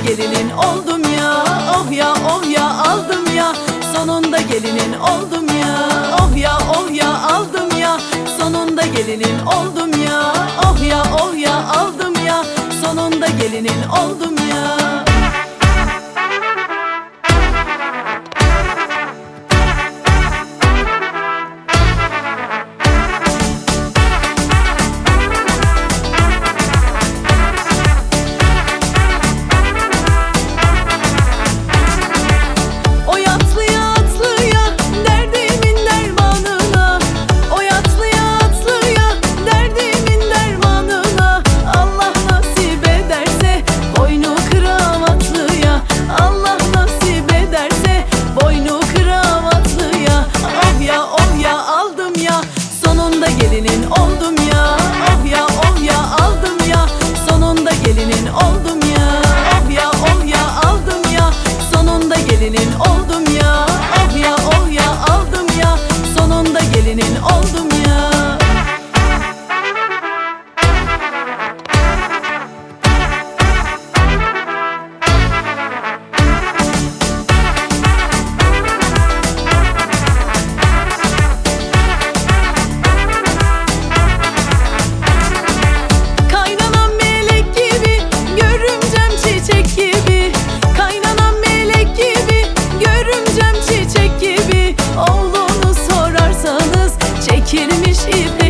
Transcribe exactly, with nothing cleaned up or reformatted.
gelinin oldum ya. Oh ya oh ya aldım ya. Sonunda gelinin oldum ya. Oh ya oh ya aldım ya. Sonunda gelinin oldum ya. Oh ya oh ya aldım ya. Sonunda gelinin oldum ya. Sonunda gelinin oldum ya. Oh ya oh ya aldım ya. Sonunda gelinin oldum ya. Oh ya oh ya aldım ya. Sonunda gelinin oldum ya. Oh ya oh ya aldım ya. Sonunda gelinin oldum ya. Çekilmiş ip